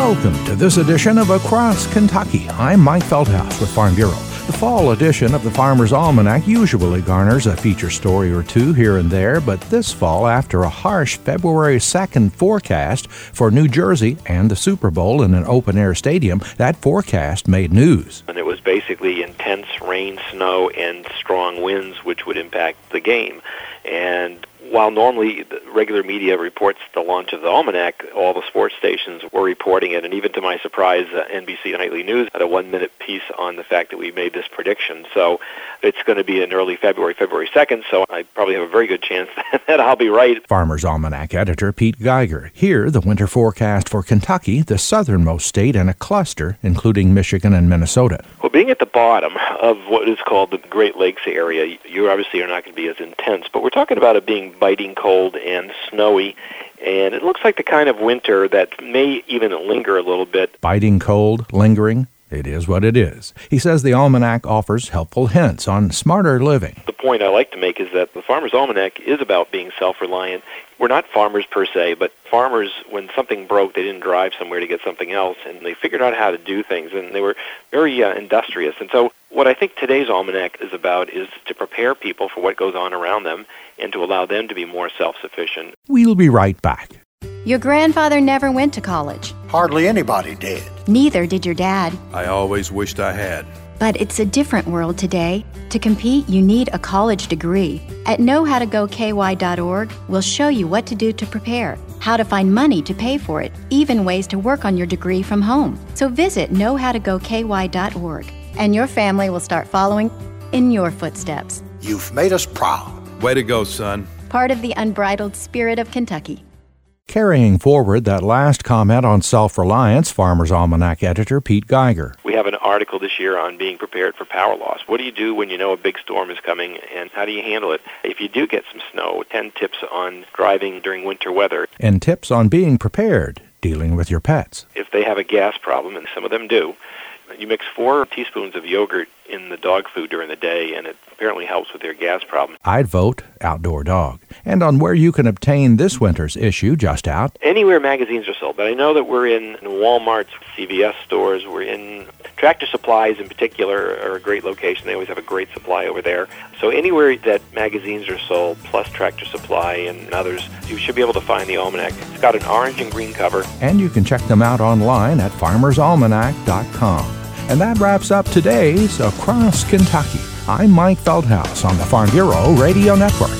Welcome to this edition of Across Kentucky. I'm Mike Feldhaus with Farm Bureau. The fall edition of the Farmer's Almanac usually garners a feature story or two here and there, but this fall, after a harsh February 2nd forecast for New Jersey and the Super Bowl in an open-air stadium, that forecast made news. And it was basically intense rain, snow, and strong winds which would impact the game. And while normally the regular media reports the launch of the Almanac, all the sports stations were reporting it, and even to my surprise, NBC Nightly News had a one-minute piece on the fact that we made this prediction. So it's going to be in early February 2nd, so I probably have a very good chance that I'll be right. Farmer's Almanac editor Pete Geiger. Here, the winter forecast for Kentucky, the southernmost state in a cluster, including Michigan and Minnesota. Well, being at the bottom of what is called the Great Lakes area, you obviously are not going to be as intense, but we're talking about it being biting cold and snowy, and it looks like the kind of winter that may even linger a little bit. Biting cold, lingering, it is what it is. He says the Almanac offers helpful hints on smarter living. The point I like to make is that the Farmer's Almanac is about being self-reliant. We're not farmers per se, but farmers, when something broke, they didn't drive somewhere to get something else, and they figured out how to do things, and they were very industrious. And so what I think today's Almanac is about is to prepare people for what goes on around them and to allow them to be more self-sufficient. We'll be right back. Your grandfather never went to college. Hardly anybody did. Neither did your dad. I always wished I had. But it's a different world today. To compete, you need a college degree. At knowhowtogoky.org, we'll show you what to do to prepare, how to find money to pay for it, even ways to work on your degree from home. So visit knowhowtogoky.org, and your family will start following in your footsteps. You've made us proud. Way to go, son. Part of the unbridled spirit of Kentucky. Carrying forward that last comment on self-reliance, Farmer's Almanac editor Pete Geiger. We have an article this year on being prepared for power loss. What do you do when you know a big storm is coming, and how do you handle it? If you do get some snow, 10 tips on driving during winter weather. And tips on being prepared, dealing with your pets. If they have a gas problem, and some of them do, you mix 4 teaspoons of yogurt in the dog food during the day, and it apparently helps with their gas problem. I'd vote outdoor dog. And on where you can obtain this winter's issue, just out. Anywhere magazines are sold, but I know that we're in Walmart's, CVS stores, we're in Tractor Supplies in particular are a great location. They always have a great supply over there. So anywhere that magazines are sold, plus Tractor Supply and others, you should be able to find the Almanac. It's got an orange and green cover. And you can check them out online at farmersalmanac.com. And that wraps up today's Across Kentucky. I'm Mike Feldhaus on the Farm Bureau Radio Network.